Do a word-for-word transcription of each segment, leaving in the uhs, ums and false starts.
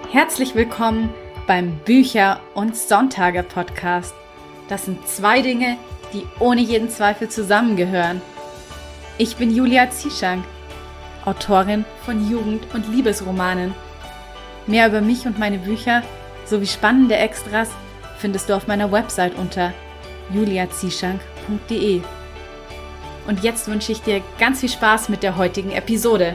Herzlich willkommen beim Bücher- und Sonntage-Podcast. Das sind zwei Dinge, die ohne jeden Zweifel zusammengehören. Ich bin Julia Zieschank, Autorin von Jugend- und Liebesromanen. Mehr über mich und meine Bücher sowie spannende Extras findest du auf meiner Website unter julia zieschank punkt de. Und jetzt wünsche ich dir ganz viel Spaß mit der heutigen Episode.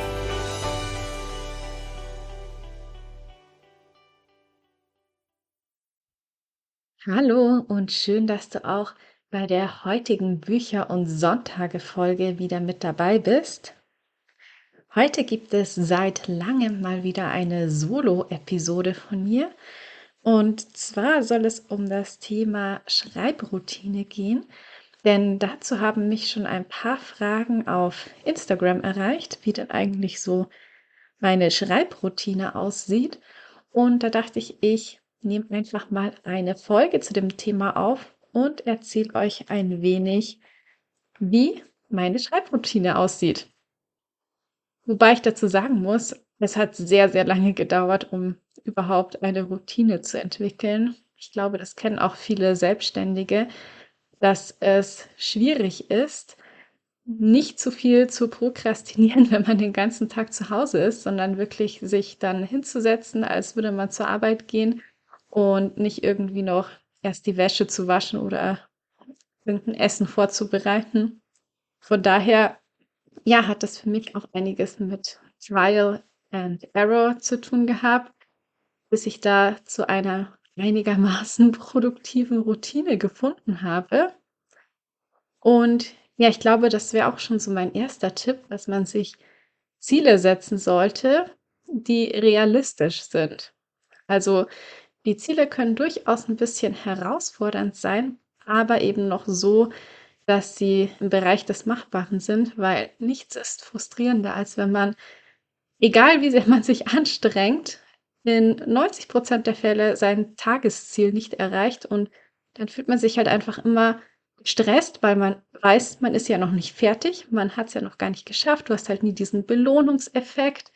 Hallo und schön, dass du auch bei der heutigen Bücher- und Sonntage-Folge wieder mit dabei bist. Heute gibt es seit langem mal wieder eine Solo-Episode von mir. Und zwar soll es um das Thema Schreibroutine gehen, denn dazu haben mich schon ein paar Fragen auf Instagram erreicht, wie denn eigentlich so meine Schreibroutine aussieht. Und da dachte ich, ich nehme einfach mal eine Folge zu dem Thema auf und erzähle euch ein wenig, wie meine Schreibroutine aussieht. Wobei ich dazu sagen muss, es hat sehr, sehr lange gedauert, um überhaupt eine Routine zu entwickeln. Ich glaube, das kennen auch viele Selbstständige, dass es schwierig ist, nicht zu viel zu prokrastinieren, wenn man den ganzen Tag zu Hause ist, sondern wirklich sich dann hinzusetzen, als würde man zur Arbeit gehen und nicht irgendwie noch erst die Wäsche zu waschen oder irgendein Essen vorzubereiten. Von daher, ja, hat das für mich auch einiges mit Trial and Error zu tun gehabt, bis ich da zu einer einigermaßen produktiven Routine gefunden habe. Und ja, ich glaube, das wäre auch schon so mein erster Tipp, dass man sich Ziele setzen sollte, die realistisch sind. Also die Ziele können durchaus ein bisschen herausfordernd sein, aber eben noch so, dass sie im Bereich des Machbaren sind, weil nichts ist frustrierender, als wenn man, egal wie sehr man sich anstrengt, in neunzig Prozent der Fälle sein Tagesziel nicht erreicht und dann fühlt man sich halt einfach immer gestresst, weil man weiß, man ist ja noch nicht fertig, man hat es ja noch gar nicht geschafft, du hast halt nie diesen Belohnungseffekt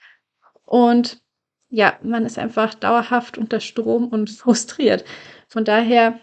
und ja, man ist einfach dauerhaft unter Strom und frustriert. Von daher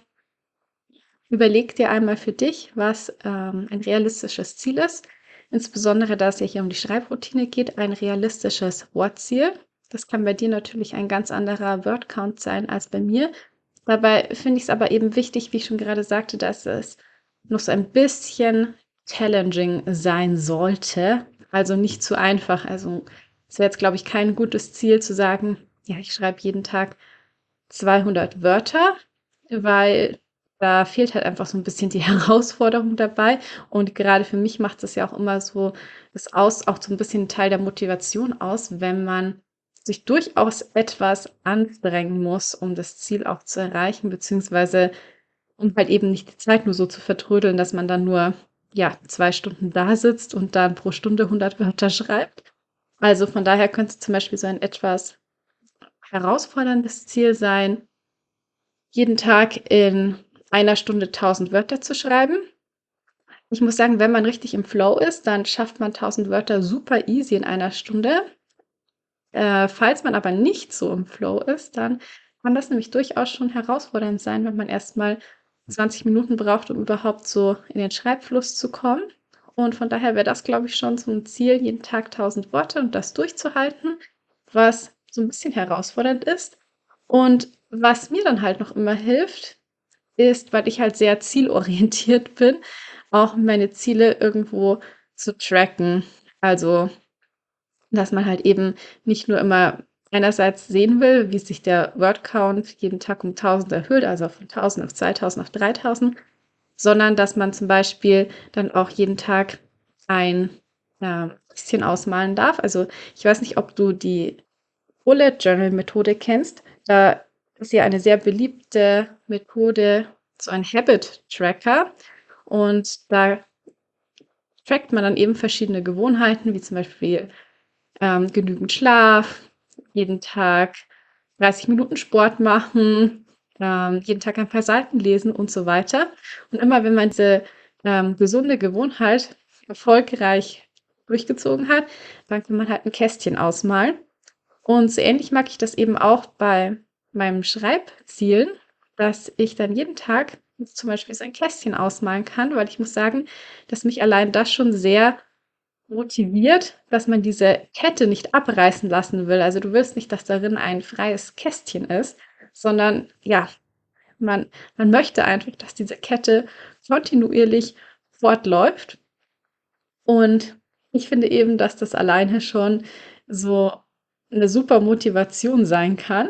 überleg dir einmal für dich, was ähm, ein realistisches Ziel ist. Insbesondere, da es ja hier um die Schreibroutine geht, ein realistisches Wortziel. Das kann bei dir natürlich ein ganz anderer Wordcount sein als bei mir. Dabei finde ich es aber eben wichtig, wie ich schon gerade sagte, dass es noch so ein bisschen challenging sein sollte. Also nicht zu einfach. Also es wäre jetzt, glaube ich, kein gutes Ziel zu sagen, ja, ich schreibe jeden Tag zweihundert Wörter, weil da fehlt halt einfach so ein bisschen die Herausforderung dabei. Und gerade für mich macht es ja auch immer so das aus, auch so ein bisschen Teil der Motivation aus, wenn man sich durchaus etwas anstrengen muss, um das Ziel auch zu erreichen, beziehungsweise um halt eben nicht die Zeit nur so zu vertrödeln, dass man dann nur, ja, zwei Stunden da sitzt und dann pro Stunde hundert Wörter schreibt. Also von daher könnte zum Beispiel so ein etwas herausforderndes Ziel sein, jeden Tag in einer Stunde tausend Wörter zu schreiben. Ich muss sagen, wenn man richtig im Flow ist, dann schafft man tausend Wörter super easy in einer Stunde. Äh, falls man aber nicht so im Flow ist, dann kann das nämlich durchaus schon herausfordernd sein, wenn man erstmal zwanzig Minuten braucht, um überhaupt so in den Schreibfluss zu kommen. Und von daher wäre das, glaube ich, schon so ein Ziel, jeden Tag tausend Worte und das durchzuhalten, was so ein bisschen herausfordernd ist. Und was mir dann halt noch immer hilft, ist, weil ich halt sehr zielorientiert bin, auch meine Ziele irgendwo zu tracken. Also, dass man halt eben nicht nur immer einerseits sehen will, wie sich der Word-Count jeden Tag um tausend erhöht, also von tausend auf zweitausend auf dreitausend, sondern dass man zum Beispiel dann auch jeden Tag ein ja, bisschen ausmalen darf. Also ich weiß nicht, ob du die Bullet Journal Methode kennst. Da ist ja eine sehr beliebte Methode, so ein Habit Tracker. Und da trackt man dann eben verschiedene Gewohnheiten, wie zum Beispiel ähm, genügend Schlaf, jeden Tag dreißig Minuten Sport machen, ähm, jeden Tag ein paar Seiten lesen und so weiter. Und immer wenn man diese ähm, gesunde Gewohnheit erfolgreich durchgezogen hat, dann kann man halt ein Kästchen ausmalen. Und so ähnlich mag ich das eben auch bei meinem Schreibzielen, dass ich dann jeden Tag jetzt zum Beispiel so ein Kästchen ausmalen kann, weil ich muss sagen, dass mich allein das schon sehr motiviert, dass man diese Kette nicht abreißen lassen will. Also du willst nicht, dass darin ein freies Kästchen ist, sondern ja, man, man möchte einfach, dass diese Kette kontinuierlich fortläuft. Und ich finde eben, dass das alleine schon so eine super Motivation sein kann.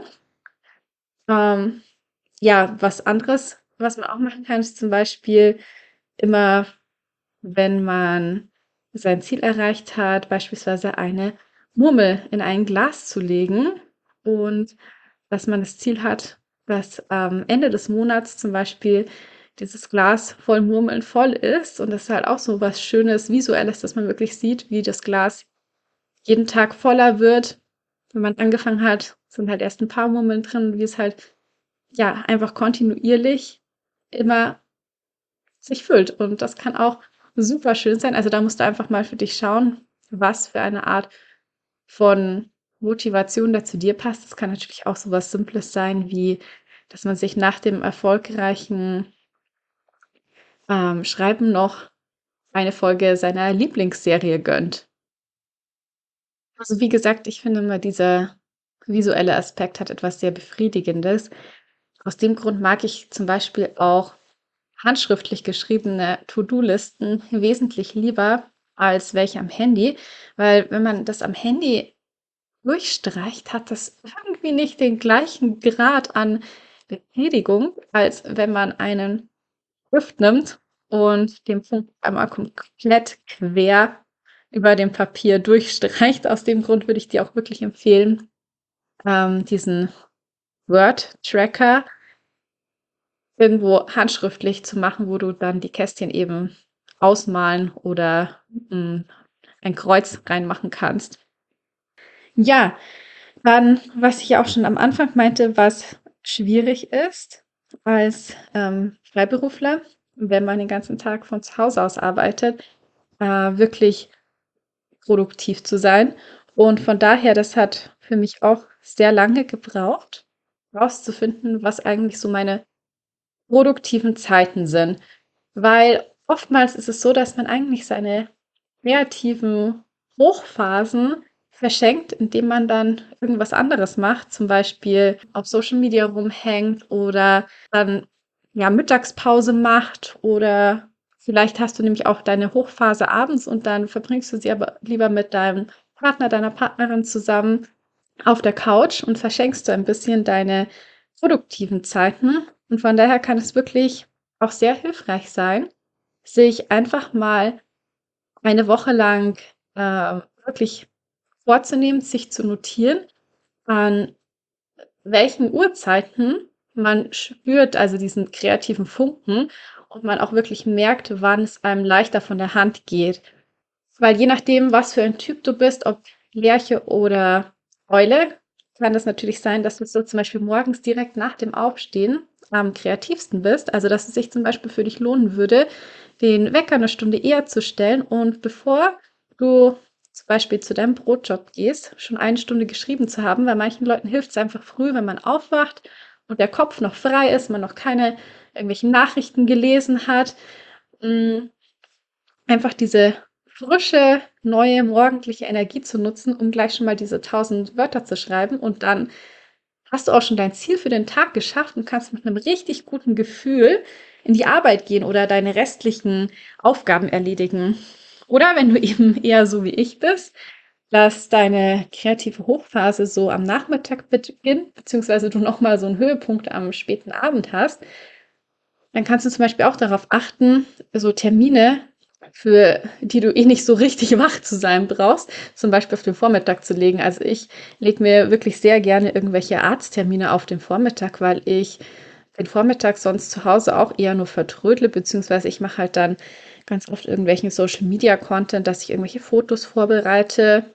Ähm, ja, was anderes, was man auch machen kann, ist zum Beispiel immer, wenn man sein Ziel erreicht hat, beispielsweise eine Murmel in ein Glas zu legen und dass man das Ziel hat, dass am Ende des Monats zum Beispiel dieses Glas voll Murmeln voll ist. Und das ist halt auch so was Schönes, Visuelles, dass man wirklich sieht, wie das Glas jeden Tag voller wird. Wenn man angefangen hat, sind halt erst ein paar Murmeln drin, wie es halt ja einfach kontinuierlich immer sich füllt. Und das kann auch super schön sein. Also da musst du einfach mal für dich schauen, was für eine Art von Motivation da zu dir passt. Das kann natürlich auch so was Simples sein, wie dass man sich nach dem erfolgreichen ähm, Schreiben noch eine Folge seiner Lieblingsserie gönnt. Also wie gesagt, ich finde immer, dieser visuelle Aspekt hat etwas sehr Befriedigendes. Aus dem Grund mag ich zum Beispiel auch handschriftlich geschriebene To-Do-Listen wesentlich lieber als welche am Handy, weil wenn man das am Handy durchstreicht, hat das irgendwie nicht den gleichen Grad an Befriedigung, als wenn man einen Stift nimmt und den Punkt einmal komplett quer über dem Papier durchstreicht. Aus dem Grund würde ich dir auch wirklich empfehlen, ähm, diesen Word-Tracker irgendwo handschriftlich zu machen, wo du dann die Kästchen eben ausmalen oder hm, ein Kreuz reinmachen kannst. Ja, dann, was ich ja auch schon am Anfang meinte, was schwierig ist als ähm, Freiberufler, wenn man den ganzen Tag von zu Hause aus arbeitet, äh, wirklich produktiv zu sein. Und von daher, das hat für mich auch sehr lange gebraucht, rauszufinden, was eigentlich so meine produktiven Zeiten sind. Weil oftmals ist es so, dass man eigentlich seine kreativen Hochphasen verschenkt, indem man dann irgendwas anderes macht, zum Beispiel auf Social Media rumhängt oder dann ja Mittagspause macht oder vielleicht hast du nämlich auch deine Hochphase abends und dann verbringst du sie aber lieber mit deinem Partner, deiner Partnerin zusammen auf der Couch und verschenkst du ein bisschen deine produktiven Zeiten. Und von daher kann es wirklich auch sehr hilfreich sein, sich einfach mal eine Woche lang äh, wirklich vorzunehmen, sich zu notieren, an welchen Uhrzeiten man spürt, also diesen kreativen Funken und man auch wirklich merkt, wann es einem leichter von der Hand geht. Weil je nachdem, was für ein Typ du bist, ob Lerche oder Eule, kann es natürlich sein, dass du so zum Beispiel morgens direkt nach dem Aufstehen am kreativsten bist. Also, dass es sich zum Beispiel für dich lohnen würde, den Wecker eine Stunde eher zu stellen und bevor du zum Beispiel zu deinem Brotjob gehst, schon eine Stunde geschrieben zu haben. Weil manchen Leuten hilft es einfach früh, wenn man aufwacht und der Kopf noch frei ist, man noch keine irgendwelchen Nachrichten gelesen hat. Mm, Einfach diese frische, neue morgendliche Energie zu nutzen, um gleich schon mal diese tausend Wörter zu schreiben. Und dann hast du auch schon dein Ziel für den Tag geschafft und kannst mit einem richtig guten Gefühl in die Arbeit gehen oder deine restlichen Aufgaben erledigen. Oder wenn du eben eher so wie ich bist, dass deine kreative Hochphase so am Nachmittag beginnt, beziehungsweise du nochmal so einen Höhepunkt am späten Abend hast, dann kannst du zum Beispiel auch darauf achten, so Termine, für die du eh nicht so richtig wach zu sein brauchst, zum Beispiel auf den Vormittag zu legen. Also ich lege mir wirklich sehr gerne irgendwelche Arzttermine auf den Vormittag, weil ich den Vormittag sonst zu Hause auch eher nur vertrödle, beziehungsweise ich mache halt dann ganz oft irgendwelchen Social Media Content, dass ich irgendwelche Fotos vorbereite,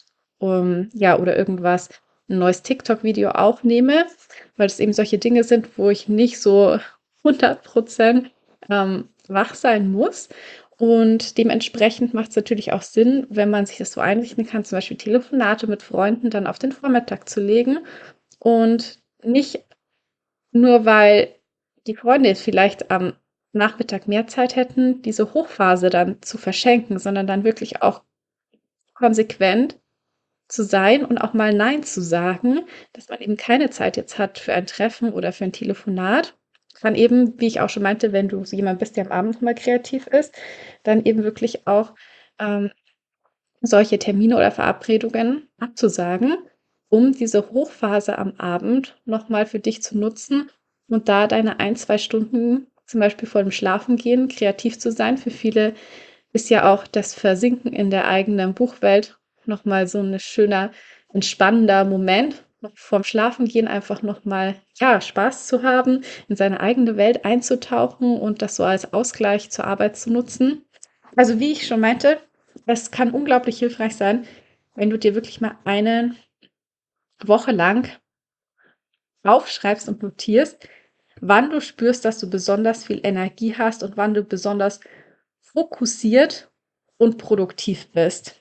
um, ja, oder irgendwas, ein neues TikTok-Video aufnehme, weil es eben solche Dinge sind, wo ich nicht so hundert Prozent ähm, wach sein muss. Und dementsprechend macht es natürlich auch Sinn, wenn man sich das so einrichten kann, zum Beispiel Telefonate mit Freunden dann auf den Vormittag zu legen und nicht nur, weil die Freunde jetzt vielleicht am Nachmittag mehr Zeit hätten, diese Hochphase dann zu verschenken, sondern dann wirklich auch konsequent zu sein und auch mal Nein zu sagen, dass man eben keine Zeit jetzt hat für ein Treffen oder für ein Telefonat. Kann eben, wie ich auch schon meinte, wenn du so jemand bist, der am Abend noch mal kreativ ist, dann eben wirklich auch ähm, solche Termine oder Verabredungen abzusagen, um diese Hochphase am Abend noch mal für dich zu nutzen und da deine ein, zwei Stunden, zum Beispiel vor dem Schlafengehen, kreativ zu sein. Für viele ist ja auch das Versinken in der eigenen Buchwelt noch mal so ein schöner, entspannender Moment, noch vorm Schlafengehen einfach noch mal, ja, Spaß zu haben, in seine eigene Welt einzutauchen und das so als Ausgleich zur Arbeit zu nutzen. Also, wie ich schon meinte, es kann unglaublich hilfreich sein, wenn du dir wirklich mal eine Woche lang aufschreibst und notierst, wann du spürst, dass du besonders viel Energie hast und wann du besonders fokussiert und produktiv bist.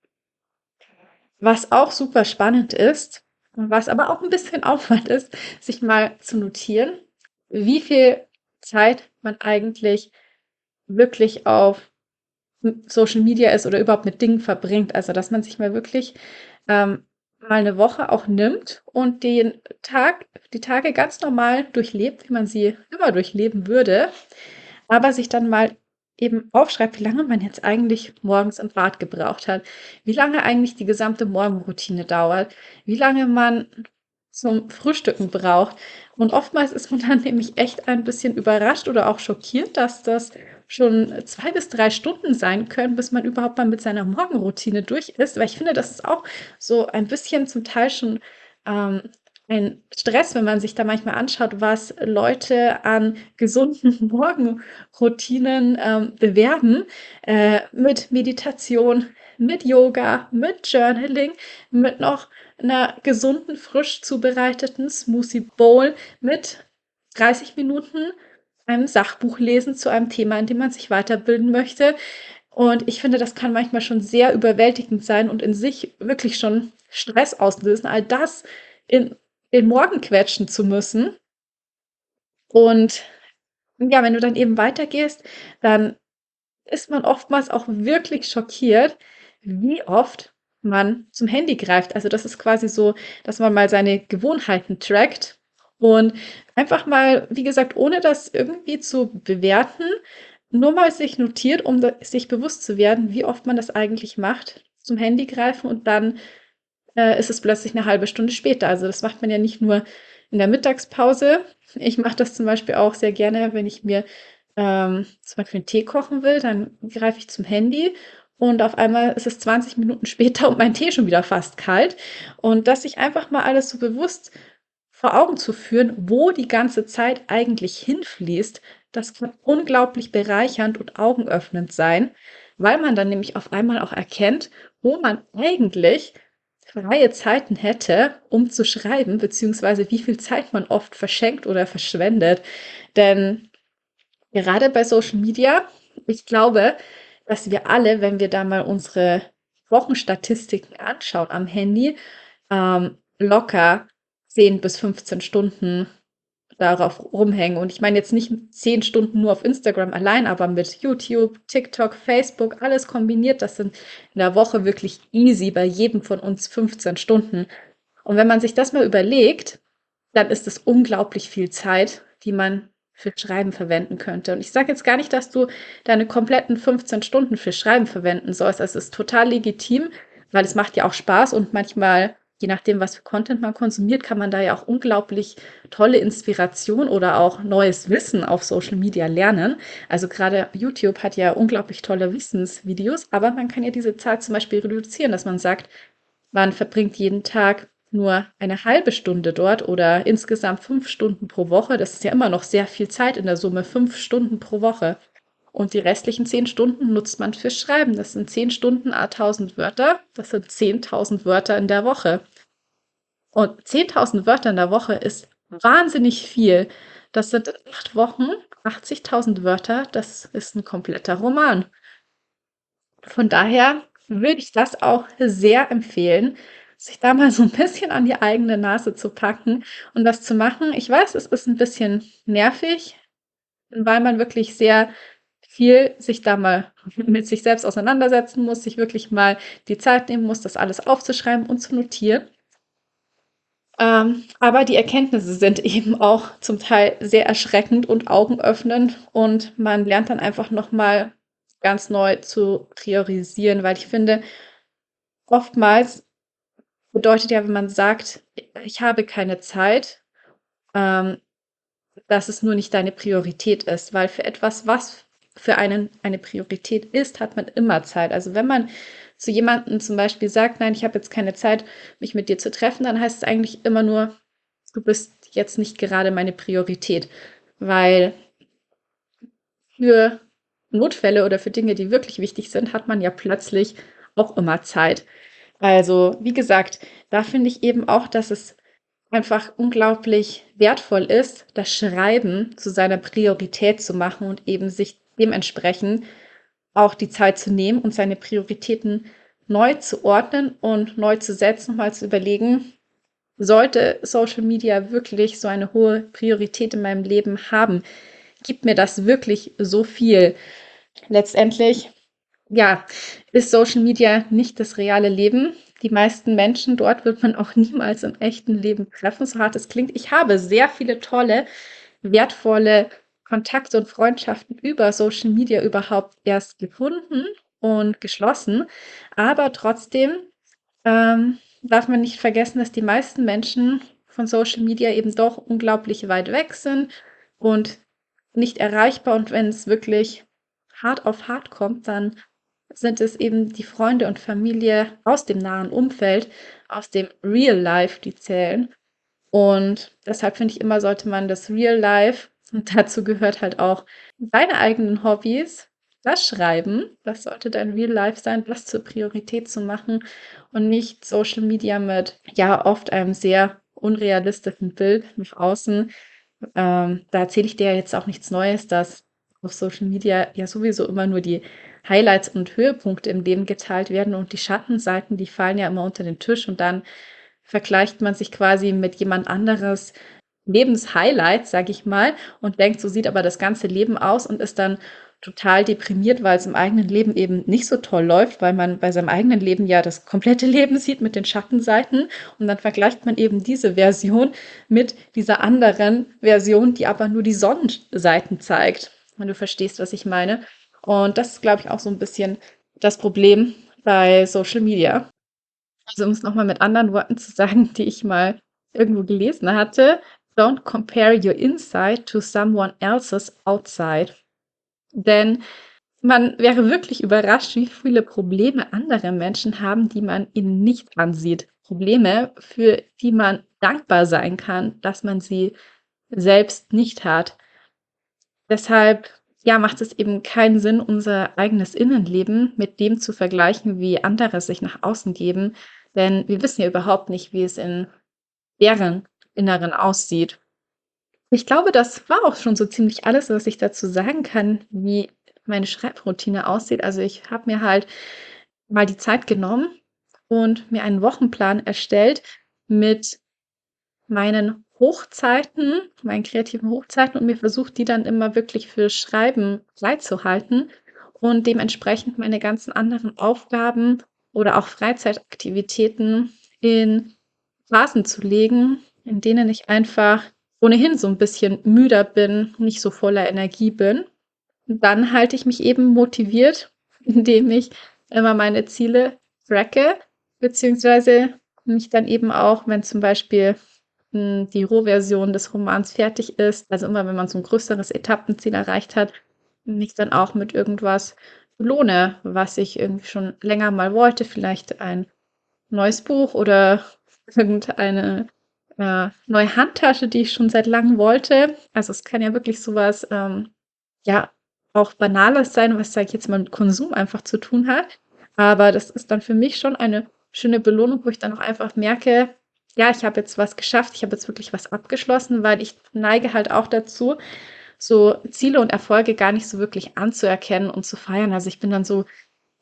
Was auch super spannend ist und was aber auch ein bisschen Aufwand ist, sich mal zu notieren, wie viel Zeit man eigentlich wirklich auf m Social Media ist oder überhaupt mit Dingen verbringt. Also, dass man sich mal wirklich, ähm, mal eine Woche auch nimmt und den Tag die Tage ganz normal durchlebt, wie man sie immer durchleben würde, aber sich dann mal eben aufschreibt, wie lange man jetzt eigentlich morgens im Bad gebraucht hat, wie lange eigentlich die gesamte Morgenroutine dauert, wie lange man zum Frühstücken braucht. Und oftmals ist man dann nämlich echt ein bisschen überrascht oder auch schockiert, dass das schon zwei bis drei Stunden sein können, bis man überhaupt mal mit seiner Morgenroutine durch ist. Weil ich finde, das ist auch so ein bisschen zum Teil schon ähm, ein Stress, wenn man sich da manchmal anschaut, was Leute an gesunden Morgenroutinen ähm, bewerben, äh, mit Meditation, mit Yoga, mit Journaling, mit noch einer gesunden, frisch zubereiteten Smoothie Bowl, mit dreißig Minuten einem Sachbuch lesen zu einem Thema, in dem man sich weiterbilden möchte. Und ich finde, das kann manchmal schon sehr überwältigend sein und in sich wirklich schon Stress auslösen, all das in den Morgen quetschen zu müssen. Und ja, wenn du dann eben weitergehst, dann ist man oftmals auch wirklich schockiert, wie oft man zum Handy greift. Also das ist quasi so, dass man mal seine Gewohnheiten trackt und einfach mal, wie gesagt, ohne das irgendwie zu bewerten, nur mal sich notiert, um da, sich bewusst zu werden, wie oft man das eigentlich macht, zum Handy greifen und dann äh, ist es plötzlich eine halbe Stunde später. Also das macht man ja nicht nur in der Mittagspause. Ich mache das zum Beispiel auch sehr gerne, wenn ich mir ähm, zum Beispiel einen Tee kochen will, dann greife ich zum Handy und auf einmal ist es zwanzig Minuten später und mein Tee schon wieder fast kalt. Und dass sich einfach mal alles so bewusst vor Augen zu führen, wo die ganze Zeit eigentlich hinfließt, das kann unglaublich bereichernd und augenöffnend sein, weil man dann nämlich auf einmal auch erkennt, wo man eigentlich freie Zeiten hätte, um zu schreiben, beziehungsweise wie viel Zeit man oft verschenkt oder verschwendet. Denn gerade bei Social Media, ich glaube, dass wir alle, wenn wir da mal unsere Wochenstatistiken anschauen am Handy, ähm, locker zehn bis fünfzehn Stunden darauf rumhängen. Und ich meine jetzt nicht zehn Stunden nur auf Instagram allein, aber mit YouTube, TikTok, Facebook, alles kombiniert. Das sind in der Woche wirklich easy bei jedem von uns fünfzehn Stunden. Und wenn man sich das mal überlegt, dann ist es unglaublich viel Zeit, die man für Schreiben verwenden könnte. Und ich sage jetzt gar nicht, dass du deine kompletten fünfzehn Stunden für Schreiben verwenden sollst. Es ist total legitim, weil es macht ja auch Spaß und manchmal, je nachdem, was für Content man konsumiert, kann man da ja auch unglaublich tolle Inspiration oder auch neues Wissen auf Social Media lernen. Also gerade YouTube hat ja unglaublich tolle Wissensvideos, aber man kann ja diese Zeit zum Beispiel reduzieren, dass man sagt, man verbringt jeden Tag nur eine halbe Stunde dort oder insgesamt fünf Stunden pro Woche. Das ist ja immer noch sehr viel Zeit in der Summe, fünf Stunden pro Woche. Und die restlichen zehn Stunden nutzt man fürs Schreiben. Das sind zehn Stunden à tausend Wörter. Das sind zehntausend Wörter in der Woche. Und zehntausend Wörter in der Woche ist wahnsinnig viel. Das sind in acht Wochen achtzigtausend Wörter. Das ist ein kompletter Roman. Von daher würde ich das auch sehr empfehlen, sich da mal so ein bisschen an die eigene Nase zu packen und das zu machen. Ich weiß, es ist ein bisschen nervig, weil man wirklich sehr viel sich da mal mit sich selbst auseinandersetzen muss, sich wirklich mal die Zeit nehmen muss, das alles aufzuschreiben und zu notieren. Ähm, aber die Erkenntnisse sind eben auch zum Teil sehr erschreckend und augenöffnend und man lernt dann einfach noch mal ganz neu zu priorisieren, weil ich finde, oftmals bedeutet ja, wenn man sagt: „Ich habe keine Zeit“, ähm, dass es nur nicht deine Priorität ist, weil für etwas, was für einen eine Priorität ist, hat man immer Zeit. Also wenn man zu jemandem zum Beispiel sagt, nein, ich habe jetzt keine Zeit, mich mit dir zu treffen, dann heißt es eigentlich immer nur, du bist jetzt nicht gerade meine Priorität, weil für Notfälle oder für Dinge, die wirklich wichtig sind, hat man ja plötzlich auch immer Zeit. Also, wie gesagt, da finde ich eben auch, dass es einfach unglaublich wertvoll ist, das Schreiben zu seiner Priorität zu machen und eben sich dementsprechend auch die Zeit zu nehmen und seine Prioritäten neu zu ordnen und neu zu setzen, mal zu überlegen, sollte Social Media wirklich so eine hohe Priorität in meinem Leben haben? Gibt mir das wirklich so viel? Letztendlich, ja, ist Social Media nicht das reale Leben. Die meisten Menschen dort wird man auch niemals im echten Leben treffen, so hart es klingt. Ich habe sehr viele tolle, wertvolle Kontakte und Freundschaften über Social Media überhaupt erst gefunden und geschlossen. Aber trotzdem ähm, darf man nicht vergessen, dass die meisten Menschen von Social Media eben doch unglaublich weit weg sind und nicht erreichbar. Und wenn es wirklich hart auf hart kommt, dann sind es eben die Freunde und Familie aus dem nahen Umfeld, aus dem Real Life, die zählen. Und deshalb finde ich immer, sollte man das Real Life, und dazu gehört halt auch deine eigenen Hobbys, das Schreiben, das sollte dein Real Life sein, das zur Priorität zu machen und nicht Social Media mit, ja, oft einem sehr unrealistischen Bild nach außen. Ähm, da erzähle ich dir ja jetzt auch nichts Neues, dass auf Social Media ja sowieso immer nur die Highlights und Höhepunkte im Leben geteilt werden und die Schattenseiten, die fallen ja immer unter den Tisch und dann vergleicht man sich quasi mit jemand anderes Lebenshighlights, sage ich mal, und denkt, so sieht aber das ganze Leben aus und ist dann total deprimiert, weil es im eigenen Leben eben nicht so toll läuft, weil man bei seinem eigenen Leben ja das komplette Leben sieht mit den Schattenseiten und dann vergleicht man eben diese Version mit dieser anderen Version, die aber nur die Sonnenseiten zeigt. Wenn du verstehst, was ich meine. Und das ist, glaube ich, auch so ein bisschen das Problem bei Social Media. Also, um es noch mal mit anderen Worten zu sagen, die ich mal irgendwo gelesen hatte: „Don't compare your inside to someone else's outside.“ Denn man wäre wirklich überrascht, wie viele Probleme andere Menschen haben, die man ihnen nicht ansieht. Probleme, für die man dankbar sein kann, dass man sie selbst nicht hat. Deshalb, ja, macht es eben keinen Sinn, unser eigenes Innenleben mit dem zu vergleichen, wie andere sich nach außen geben, denn wir wissen ja überhaupt nicht, wie es in deren Inneren aussieht. Ich glaube, das war auch schon so ziemlich alles, was ich dazu sagen kann, wie meine Schreibroutine aussieht. Also, ich habe mir halt mal die Zeit genommen und mir einen Wochenplan erstellt mit meinen Hochzeiten, meinen kreativen Hochzeiten und mir versucht, die dann immer wirklich für Schreiben freizuhalten und dementsprechend meine ganzen anderen Aufgaben oder auch Freizeitaktivitäten in Phasen zu legen, in denen ich einfach ohnehin so ein bisschen müder bin, nicht so voller Energie bin. Und dann halte ich mich eben motiviert, indem ich immer meine Ziele tracke, beziehungsweise mich dann eben auch, wenn zum Beispiel hm, die Rohversion des Romans fertig ist, also immer wenn man so ein größeres Etappenziel erreicht hat, mich dann auch mit irgendwas belohne, was ich irgendwie schon länger mal wollte, vielleicht ein neues Buch oder irgendeine äh, neue Handtasche, die ich schon seit langem wollte. Also es kann ja wirklich sowas, ähm, ja, auch Banales sein, was, sage ich jetzt mal, mit Konsum einfach zu tun hat. Aber das ist dann für mich schon eine schöne Belohnung, wo ich dann auch einfach merke, ja, ich habe jetzt was geschafft, ich habe jetzt wirklich was abgeschlossen, weil ich neige halt auch dazu, so Ziele und Erfolge gar nicht so wirklich anzuerkennen und zu feiern. Also ich bin dann so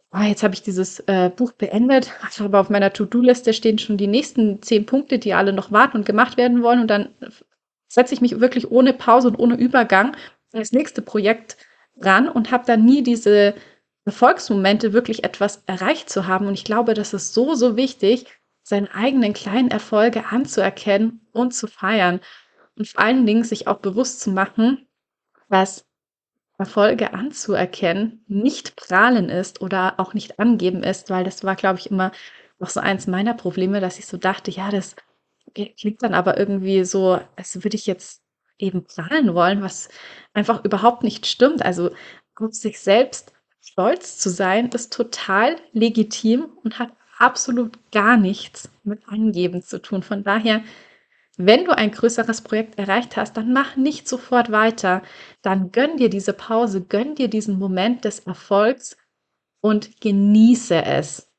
ah, jetzt habe ich dieses äh, Buch beendet, aber auf meiner To-Do-Liste stehen schon die nächsten zehn Punkte, die alle noch warten und gemacht werden wollen. Und dann setze ich mich wirklich ohne Pause und ohne Übergang an das nächste Projekt ran und habe dann nie diese Erfolgsmomente, wirklich etwas erreicht zu haben. Und ich glaube, das ist so, so wichtig, seine eigenen kleinen Erfolge anzuerkennen und zu feiern. Und vor allen Dingen sich auch bewusst zu machen, dass Erfolge anzuerkennen nicht prahlen ist oder auch nicht angeben ist, weil das war, glaube ich, immer noch so eins meiner Probleme, dass ich so dachte, ja, das klingt dann aber irgendwie so, als würde ich jetzt eben prahlen wollen, was einfach überhaupt nicht stimmt. Also auf sich selbst stolz zu sein, ist total legitim und hat absolut gar nichts mit Angeben zu tun. Von daher, wenn du ein größeres Projekt erreicht hast, dann mach nicht sofort weiter. Dann gönn dir diese Pause, gönn dir diesen Moment des Erfolgs und genieße es.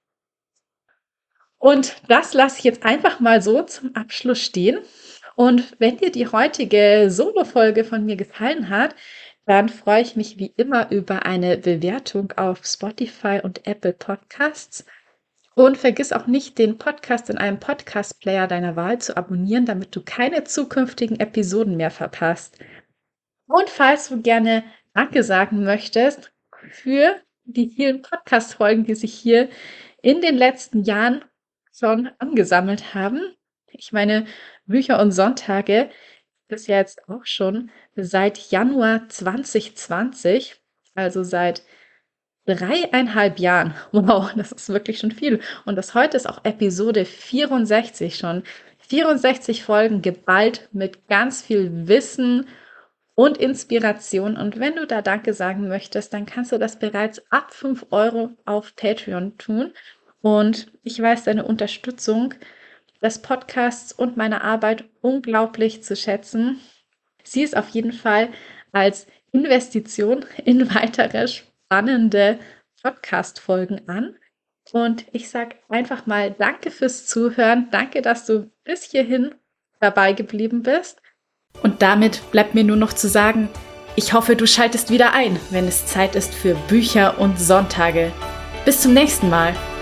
Und das lasse ich jetzt einfach mal so zum Abschluss stehen. Und wenn dir die heutige Solo-Folge von mir gefallen hat, dann freue ich mich wie immer über eine Bewertung auf Spotify und Apple Podcasts. Und vergiss auch nicht, den Podcast in einem Podcast-Player deiner Wahl zu abonnieren, damit du keine zukünftigen Episoden mehr verpasst. Und falls du gerne Danke sagen möchtest für die vielen Podcast-Folgen, die sich hier in den letzten Jahren schon angesammelt haben. Ich meine, Bücher und Sonntage ist ja jetzt auch schon seit Januar zwanzig zwanzig, also seit dreieinhalb Jahren. Wow, das ist wirklich schon viel. Und das heute ist auch Episode vierundsechzig schon. vierundsechzig Folgen geballt mit ganz viel Wissen und Inspiration. Und wenn du da Danke sagen möchtest, dann kannst du das bereits ab fünf Euro auf Patreon tun. Und ich weiß deine Unterstützung des Podcasts und meiner Arbeit unglaublich zu schätzen. Sieh es auf jeden Fall als Investition in weitere spannende Podcast-Folgen an. Und ich sage einfach mal Danke fürs Zuhören. Danke, dass du bis hierhin dabei geblieben bist. Und damit bleibt mir nur noch zu sagen, ich hoffe, du schaltest wieder ein, wenn es Zeit ist für Bücher und Sonntage. Bis zum nächsten Mal.